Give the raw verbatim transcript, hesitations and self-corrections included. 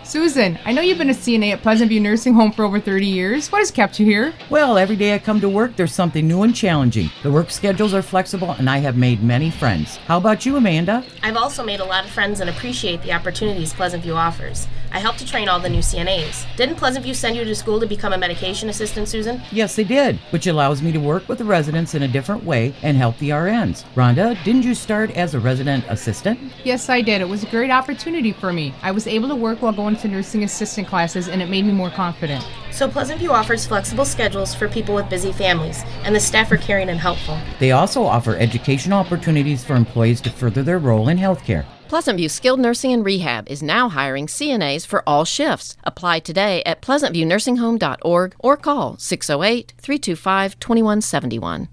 Susan, I know you've been a C N A at Pleasant View Nursing Home for over thirty years. What has kept you here? Well, every day I come to work, there's something new and challenging. The work schedules are flexible, and I have made many friends. How about you, Amanda? I've also made a lot of friends and appreciate the opportunities Pleasant View offers. I helped to train all the new C N As. Didn't Pleasant View send you to school to become a medication assistant, Susan? Yes, they did, which allows me to work with the residents in a different way and help the R Ns. Rhonda, didn't you start as a resident assistant? Yes, I did. It was a great opportunity for me. I was able to work while going to nursing assistant classes, and it made me more confident. So Pleasant View offers flexible schedules for people with busy families, and the staff are caring and helpful. They also offer educational opportunities for employees to further their role in healthcare. Pleasant View Skilled Nursing and Rehab is now hiring C N As for all shifts. Apply today at pleasant view nursing home dot org or call six oh eight, three two five, two one seven one.